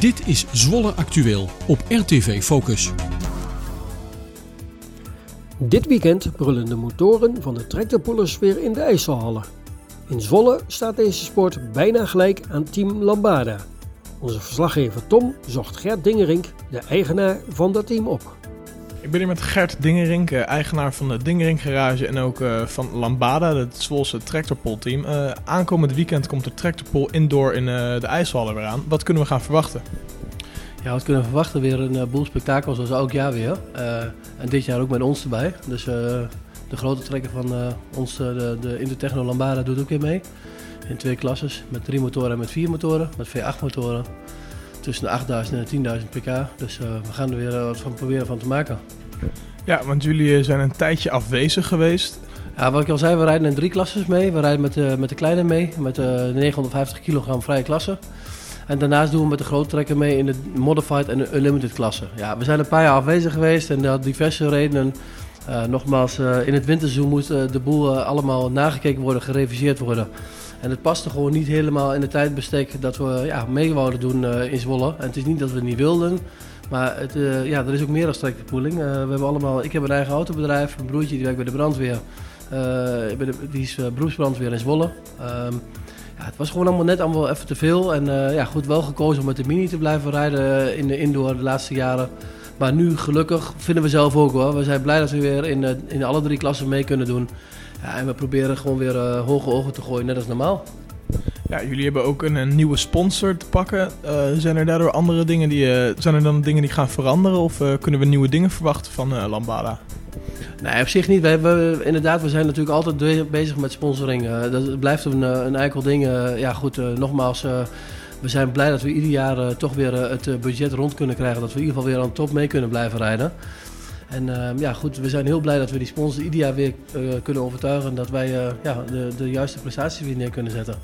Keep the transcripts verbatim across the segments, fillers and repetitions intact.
Dit is Zwolle Actueel op R T V Focus. Dit weekend brullen de motoren van de tractorpullers weer in de IJsselhallen. In Zwolle staat deze sport bijna gelijk aan Team Lambada. Onze verslaggever Tom zocht Gert Dingerink, de eigenaar van dat team, op. Ik ben hier met Gert Dingerink, eigenaar van de Dingerink Garage en ook uh, van Lambada, het Zwolse tractorpull-team. Uh, aankomend weekend komt de tractorpull indoor in uh, de IJsselhallen weer aan. Wat kunnen we gaan verwachten? Ja, wat kunnen we verwachten? Weer een uh, boel spektakels zoals elk jaar weer. Uh, en dit jaar ook met ons erbij. Dus uh, de grote trekker van uh, ons, uh, de, de Intertechno Lambada, doet ook weer mee. In twee klasses, met drie motoren en met vier motoren, met V acht motoren. Tussen de achtduizend en de tienduizend pk. Dus uh, we gaan er weer uh, wat van proberen van te maken. Ja, want jullie zijn een tijdje afwezig geweest. Ja, wat ik al zei, we rijden in drie klasses mee. We rijden met, uh, met de kleine mee, met de uh, negenhonderdvijftig kilogram vrije klasse. En daarnaast doen we met de grote trekker mee in de Modified en de Unlimited klasse. Ja, we zijn een paar jaar afwezig geweest en dat had diverse redenen. Uh, nogmaals, uh, in het winterseizoen moet uh, de boel uh, allemaal nagekeken worden, gereviseerd worden. En het paste gewoon niet helemaal in het tijdbestek dat we ja, mee wouden doen uh, in Zwolle. En het is niet dat we het niet wilden, maar het, uh, ja, er is ook meer dan tractorpulling. Uh, we hebben allemaal, ik heb een eigen autobedrijf, een broertje die werkt bij de brandweer. Uh, bij de, die is uh, beroepsbrandweer in Zwolle. Um, ja, het was gewoon allemaal net allemaal even te veel. En uh, ja, goed, wel gekozen om met de Mini te blijven rijden in de indoor de laatste jaren. Maar nu gelukkig vinden we zelf ook hoor. We zijn blij dat we weer in, uh, in alle drie klassen mee kunnen doen. Ja, en we proberen gewoon weer uh, hoge ogen te gooien, net als normaal. Ja, jullie hebben ook een, een nieuwe sponsor te pakken. Uh, zijn er daardoor andere dingen die, uh, zijn er dan dingen die gaan veranderen? Of uh, kunnen we nieuwe dingen verwachten van uh, Lambada? Nee, op zich niet. We hebben, inderdaad, we zijn natuurlijk altijd de- bezig met sponsoring. Uh, dat blijft een, een eikel ding. Uh, ja goed, uh, nogmaals, uh, we zijn blij dat we ieder jaar uh, toch weer uh, het uh, budget rond kunnen krijgen. Dat we in ieder geval weer aan de top mee kunnen blijven rijden. En uh, ja goed, we zijn heel blij dat we die sponsors ieder jaar weer uh, kunnen overtuigen dat wij uh, ja, de, de juiste prestaties weer neer kunnen zetten.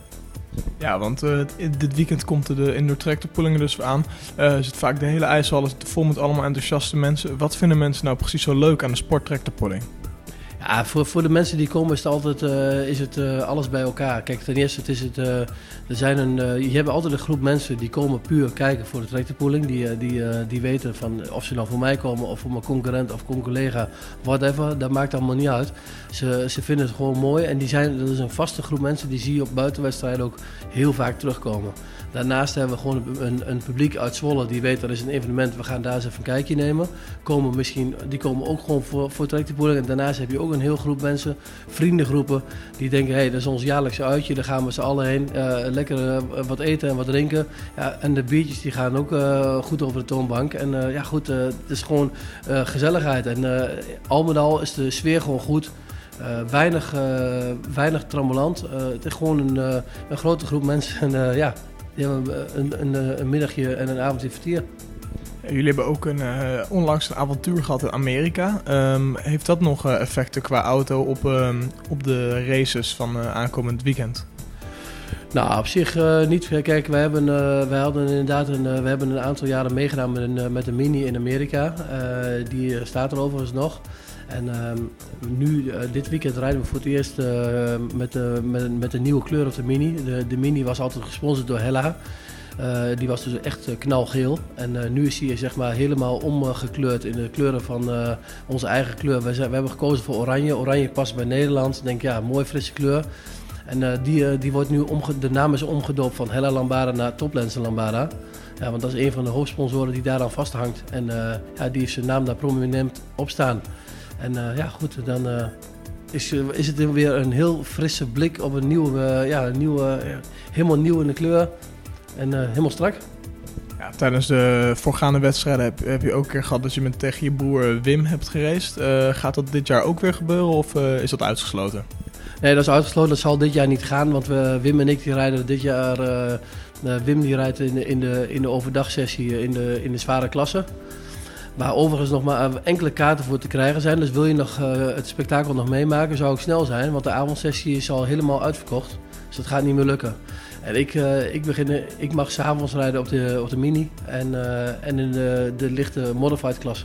Ja, want uh, dit weekend komt de indoor tractorpulling er dus weer aan. Uh, zit vaak de hele IJsselhal vol met allemaal enthousiaste mensen. Wat vinden mensen nou precies zo leuk aan de sport tractorpulling? Ja, voor, voor de mensen die komen is het altijd uh, is het, uh, alles bij elkaar. Kijk, ten eerste het is het, uh, er zijn een, uh, je hebt altijd een groep mensen die komen puur kijken voor de tractorpulling. Die, uh, die, uh, die weten van of ze nou voor mij komen of voor mijn concurrent of collega, whatever. Dat maakt allemaal niet uit. Ze, ze vinden het gewoon mooi en die zijn, dat is een vaste groep mensen die zie je op buitenwedstrijden ook heel vaak terugkomen. Daarnaast hebben we gewoon een, een publiek uit Zwolle die weet dat is een evenement, we gaan daar eens even een kijkje nemen. Komen misschien, die komen ook gewoon voor, voor tractorpulling. En daarnaast heb je ook een heel groep mensen, vriendengroepen, die denken, hé, hey, dat is ons jaarlijkse uitje, daar gaan we z'n allen heen. Uh, lekker uh, wat eten en wat drinken. Ja, en de biertjes die gaan ook uh, goed over de toonbank. En uh, ja goed, uh, het is gewoon uh, gezelligheid. En uh, al met al is de sfeer gewoon goed. Uh, weinig, uh, weinig trammeland. Uh, het is gewoon een, uh, een grote groep mensen. En uh, ja, die hebben een, een, een middagje en een avondje vertier. Jullie hebben ook een, uh, onlangs een avontuur gehad in Amerika. Um, heeft dat nog uh, effecten qua auto op, um, op de races van uh, aankomend weekend? Nou, op zich uh, niet. Kijk, wij, hebben, uh, wij hadden inderdaad een, uh, we hebben een aantal jaren meegedaan met een, uh, met een Mini in Amerika. Uh, die uh, staat er overigens nog. En uh, nu, uh, dit weekend rijden we voor het eerst uh, met, uh, met, met een nieuwe kleur op de Mini. De, de Mini was altijd gesponsord door Hella. Uh, die was dus echt uh, knalgeel. En uh, nu is hij zeg maar helemaal omgekleurd in de kleuren van uh, onze eigen kleur. We, zijn, we hebben gekozen voor oranje. Oranje past bij Nederland. Ik denk, ja, mooi frisse kleur. En uh, die, uh, die wordt nu omge- de naam is omgedoopt van Hella Lambada naar Toplenzen Lambada. Ja, want dat is een van de hoofdsponsoren die daaraan vasthangt. En uh, ja, die heeft zijn naam daar prominent op staan. En uh, ja, goed, dan uh, is, uh, is het weer een heel frisse blik op een nieuwe, uh, ja, een nieuwe uh, helemaal nieuw in de kleur. En uh, helemaal strak. Ja, tijdens de voorgaande wedstrijden heb, heb je ook een keer gehad dat je met tegen je broer Wim hebt geraced. Uh, gaat dat dit jaar ook weer gebeuren of uh, is dat uitgesloten? Nee, dat is uitgesloten. Dat zal dit jaar niet gaan, want we, Wim en ik die rijden dit jaar. Uh, uh, Wim die rijdt in de, in de, in de overdagsessie in de, in de zware klasse. Waar overigens nog maar enkele kaarten voor te krijgen zijn. Dus wil je nog, uh, het spektakel nog meemaken, zou ik snel zijn. Want de avondsessie is al helemaal uitverkocht. Dus dat gaat niet meer lukken. En ik, uh, ik, begin, ik mag 's avonds rijden op de, op de Mini en, uh, en in de, de lichte modified klasse.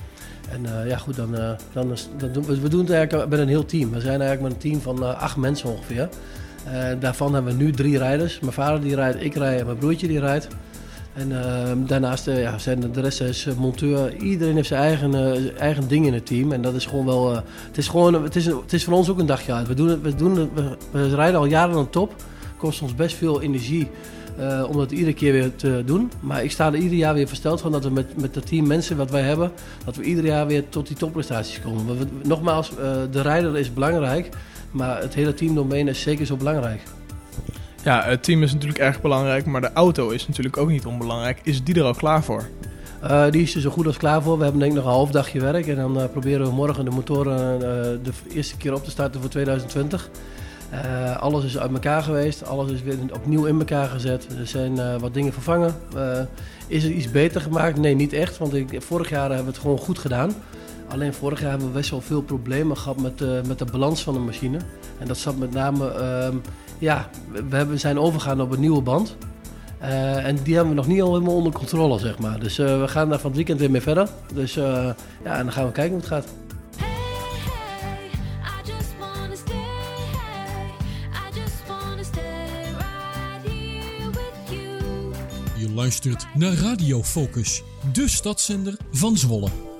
En uh, ja goed, dan, uh, dan, is, dan doen we, we doen het eigenlijk met een heel team. We zijn eigenlijk met een team van uh, acht mensen ongeveer. Uh, daarvan hebben we nu drie rijders. Mijn vader die rijdt, ik rijd en mijn broertje die rijdt. En uh, daarnaast uh, ja, zijn de, de rest is uh, monteur. Iedereen heeft zijn eigen, uh, eigen ding in het team. En dat is gewoon wel... Uh, het, is gewoon, het, is, het is voor ons ook een dagje uit. We, doen het, we, doen het, we, we rijden al jaren aan de top. Het kost ons best veel energie uh, om dat iedere keer weer te doen. Maar ik sta er ieder jaar weer versteld van dat we met, met het team mensen wat wij hebben... dat we ieder jaar weer tot die topprestaties komen. We, we, nogmaals, uh, de rijder is belangrijk. Maar het hele teamdomein is zeker zo belangrijk. Ja, het team is natuurlijk erg belangrijk, maar de auto is natuurlijk ook niet onbelangrijk. Is die er al klaar voor? Uh, die is er zo goed als klaar voor. We hebben denk ik nog een half dagje werk. En dan uh, proberen we morgen de motoren uh, de eerste keer op te starten voor twintig twintig. Uh, alles is uit elkaar geweest. Alles is weer opnieuw in elkaar gezet. Er zijn uh, wat dingen vervangen. Uh, is het iets beter gemaakt? Nee, niet echt. Want ik, vorig jaar hebben we het gewoon goed gedaan. Alleen vorig jaar hebben we best wel veel problemen gehad met, uh, met de balans van de machine. En dat zat met name... Uh, Ja, we hebben, zijn overgegaan op een nieuwe band. Uh, en die hebben we nog niet al helemaal onder controle, zeg maar. Dus uh, we gaan daar van het weekend weer mee verder. Dus uh, ja, en dan gaan we kijken hoe het gaat. Je luistert naar Radio Focus, de stadszender van Zwolle.